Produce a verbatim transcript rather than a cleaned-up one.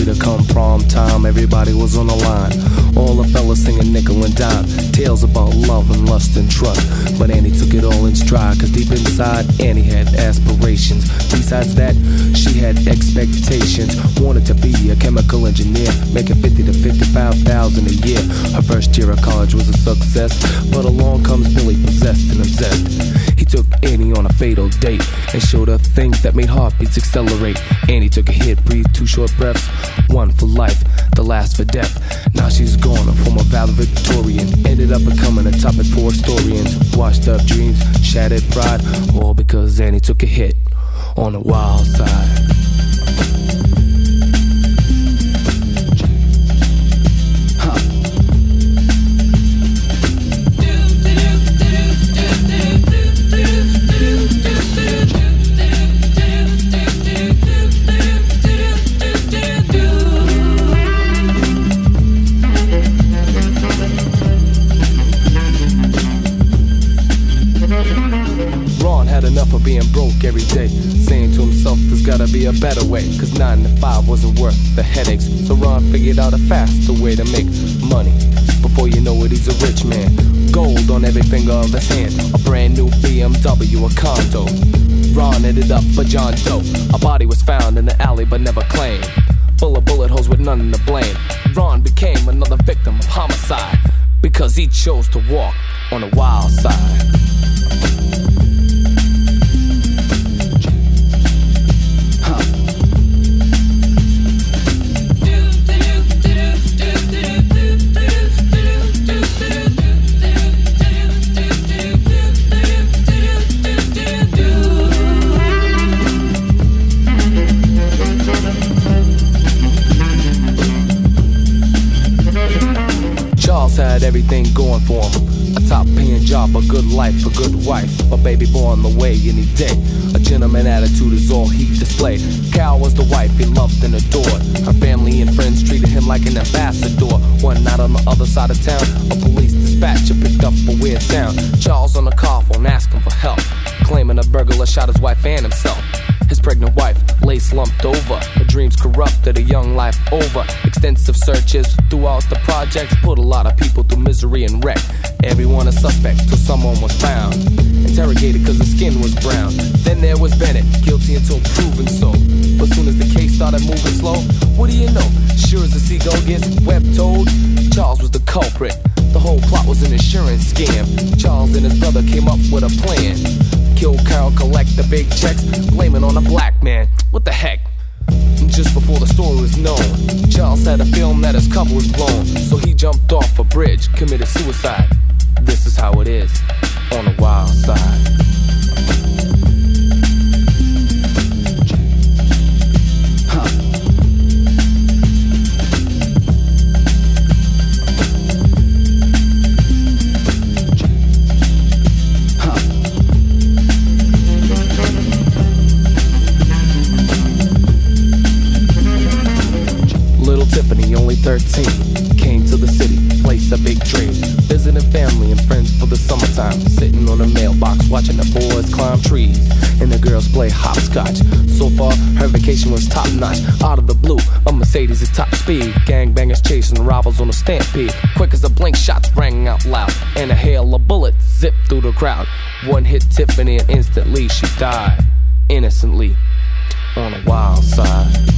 to come prom time, everybody was on the line. All the fellas singing nickel and dime, tales about love and lust and trust. But Annie took it all in stride, cause deep inside Annie had aspirations. Besides that, she had expectations. Wanted to be a chemical engineer, making fifty to fifty-five thousand a year. Her first year of college was a success, but along comes Billy, possessed and obsessed. He took Annie on a fatal date and showed her things that made heartbeats accelerate. Annie took a hit, breathed two short breaths, one for life, the last for death. Now she's gone, a former valedictorian, ended up becoming a topic for historians. Washed up dreams, shattered pride, all because Annie took a hit on the wild side. Being broke every day, saying to himself there's gotta be a better way, cause nine to five wasn't worth the headaches. So Ron figured out a faster way to make money. Before you know it, he's a rich man. Gold on every finger of his hand, a brand new B M W, a condo. Ron ended up a John Doe. A body was found in the alley but never claimed, full of bullet holes with none to blame. Ron became another victim of homicide because he chose to walk on the wild side. Had everything going for him, a top paying job, a good life, a good wife, a baby boy on the way any day. A gentleman attitude is all he displayed. Cal was the wife he loved and adored. Her family and friends treated him like an ambassador. One night on the other side of town, a police dispatcher picked up a weird sound. Charles on the car phone asking for help, claiming a burglar shot his wife and himself. His pregnant wife lay slumped over, her dreams corrupted, a young life over. Extensive searches throughout the projects put a lot of people through misery and wreck. Everyone a suspect till someone was found, interrogated cause his skin was brown. Then there was Bennett, guilty until proven so. But soon as the case started moving slow, what do you know? Sure as the seagull gets web-toed, Charles was the culprit. The whole plot was an insurance scam. Charles and his brother came up with a plan. Kill Carol, collect the big checks, blame it on a black man. What the heck? Just before the story was known, Charles had a film that his cover was blown, so he jumped off a bridge, committed suicide. This is how it is on the wild side. thirteen, came to the city, placed a big dream, visiting family and friends for the summertime, sitting on a mailbox, watching the boys climb trees and the girls play hopscotch. So far, her vacation was top notch. Out of the blue, a Mercedes at top speed, gangbangers chasing rivals on a stampede. Quick as a blink, shots rang out loud, and a hail of bullets zipped through the crowd. One hit Tiffany and instantly she died, innocently, on the wild side.